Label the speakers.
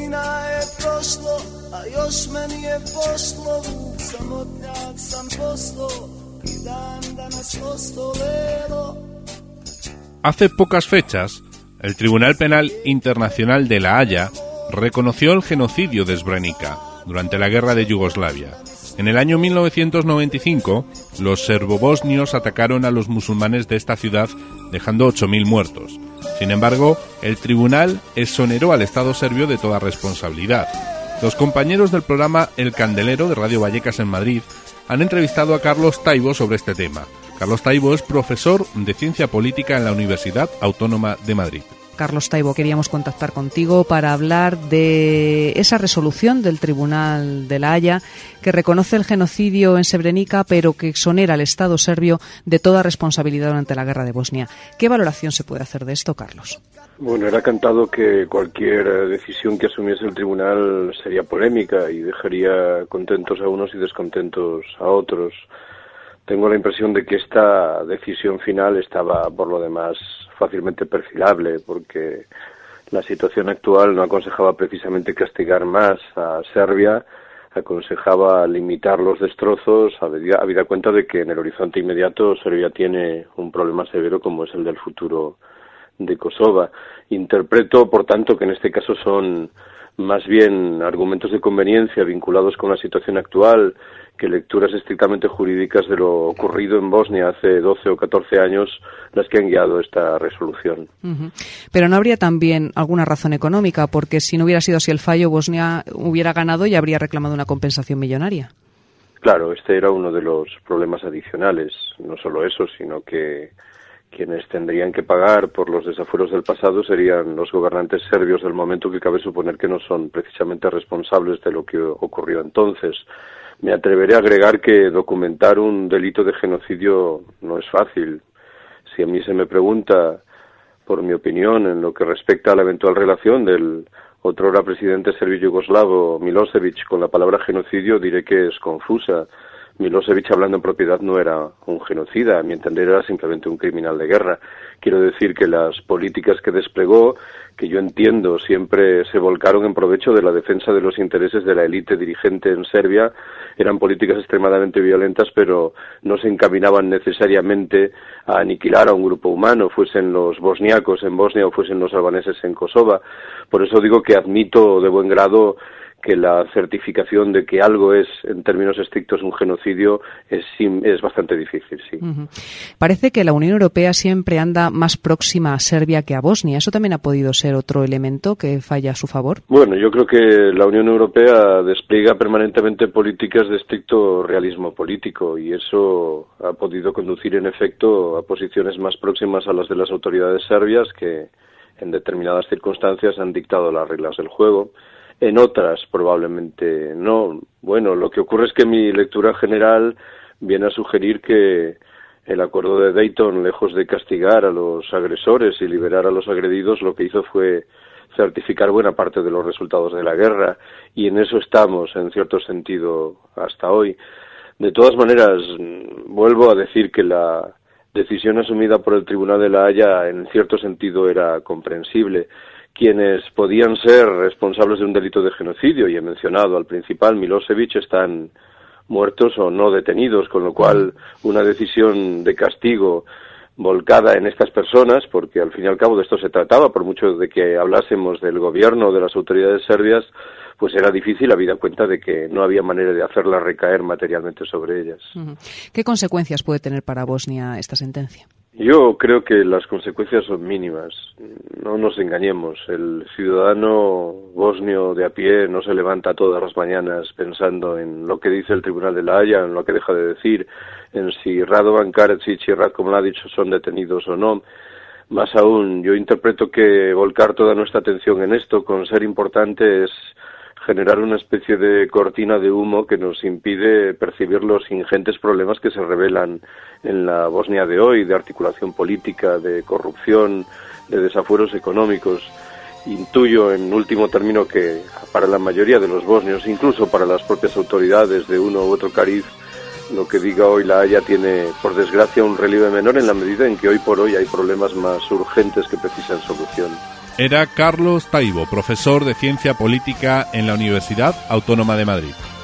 Speaker 1: Vojvodina je prošlo, a još meni je pošlo, vuk samotnjak sam posto, i dan danas ostolelo.
Speaker 2: Hace pocas fechas, el Tribunal Penal Internacional de La Haya reconoció el genocidio de Srebrenica durante la guerra de Yugoslavia. En el año 1995, los serbobosnios atacaron a los musulmanes de esta ciudad, dejando 8.000 muertos. Sin embargo, el tribunal exoneró al Estado serbio de toda responsabilidad. Los compañeros del programa El Candelero de Radio Vallecas en Madrid han entrevistado a Carlos Taibo sobre este tema. Carlos Taibo es profesor de Ciencia Política en la Universidad Autónoma de Madrid.
Speaker 3: Carlos Taibo, queríamos contactar contigo para hablar de esa resolución del Tribunal de La Haya que reconoce el genocidio en Srebrenica, pero que exonera al Estado serbio de toda responsabilidad durante la guerra de Bosnia. ¿Qué valoración se puede hacer de esto, Carlos?
Speaker 4: Bueno, era cantado que cualquier decisión que asumiese el tribunal sería polémica y dejaría contentos a unos y descontentos a otros. Tengo la impresión de que esta decisión final estaba, por lo demás, fácilmente perfilable, porque la situación actual no aconsejaba precisamente castigar más a Serbia, aconsejaba limitar los destrozos, habida cuenta de que en el horizonte inmediato Serbia tiene un problema severo como es el del futuro de Kosovo. Interpreto, por tanto, que en este caso son más bien argumentos de conveniencia vinculados con la situación actual que lecturas estrictamente jurídicas de lo ocurrido en Bosnia hace 12 o 14 años las que han guiado esta resolución.
Speaker 3: Uh-huh. Pero ¿no habría también alguna razón económica? Porque si no hubiera sido así el fallo, Bosnia hubiera ganado y habría reclamado una compensación millonaria.
Speaker 4: Claro, este era uno de los problemas adicionales. No solo eso, sino que quienes tendrían que pagar por los desafueros del pasado serían los gobernantes serbios del momento, que cabe suponer que no son precisamente responsables de lo que ocurrió entonces. Me atreveré a agregar que documentar un delito de genocidio no es fácil. Si a mí se me pregunta por mi opinión en lo que respecta a la eventual relación del otrora presidente serbio yugoslavo Milosevic con la palabra genocidio, diré que es confusa. Milosevic, hablando en propiedad, no era un genocida, a mi entender era simplemente un criminal de guerra. Quiero decir que las políticas que desplegó, que yo entiendo siempre se volcaron en provecho de la defensa de los intereses de la élite dirigente en Serbia, eran políticas extremadamente violentas, pero no se encaminaban necesariamente a aniquilar a un grupo humano, fuesen los bosniacos en Bosnia o fuesen los albaneses en Kosovo. Por eso digo que admito de buen grado que la certificación de que algo es, en términos estrictos, un genocidio es bastante difícil, sí.
Speaker 3: Uh-huh. Parece que la Unión Europea siempre anda más próxima a Serbia que a Bosnia. ¿Eso también ha podido ser otro elemento que falla a su favor?
Speaker 4: Bueno, yo creo que la Unión Europea despliega permanentemente políticas de estricto realismo político y eso ha podido conducir, en efecto, a posiciones más próximas a las de las autoridades serbias que, en determinadas circunstancias, han dictado las reglas del juego. En otras, probablemente no. Bueno, lo que ocurre es que mi lectura general viene a sugerir que el acuerdo de Dayton, lejos de castigar a los agresores y liberar a los agredidos, lo que hizo fue certificar buena parte de los resultados de la guerra, y en eso estamos, en cierto sentido, hasta hoy. De todas maneras, vuelvo a decir que la decisión asumida por el Tribunal de La Haya, en cierto sentido, era comprensible. Quienes podían ser responsables de un delito de genocidio, y he mencionado al principal, Milosevic, están muertos o no detenidos, con lo cual una decisión de castigo volcada en estas personas, porque al fin y al cabo de esto se trataba, por mucho de que hablásemos del gobierno, de las autoridades serbias, pues era difícil, habida cuenta de que no había manera de hacerlas recaer materialmente sobre ellas.
Speaker 3: ¿Qué consecuencias puede tener para Bosnia esta sentencia?
Speaker 4: Yo creo que las consecuencias son mínimas. No nos engañemos. El ciudadano bosnio de a pie no se levanta todas las mañanas pensando en lo que dice el Tribunal de La Haya, en lo que deja de decir, en si Radovan Karadzic y Ratko Mladic son detenidos o no. Más aún, yo interpreto que volcar toda nuestra atención en esto, con ser importante, es generar una especie de cortina de humo que nos impide percibir los ingentes problemas que se revelan en la Bosnia de hoy, de articulación política, de corrupción, de desafueros económicos. Intuyo, en último término, que para la mayoría de los bosnios, incluso para las propias autoridades de uno u otro cariz, lo que diga hoy La Haya tiene, por desgracia, un relieve menor en la medida en que hoy por hoy hay problemas más urgentes que precisan solución.
Speaker 2: Era Carlos Taibo, profesor de Ciencia Política en la Universidad Autónoma de Madrid.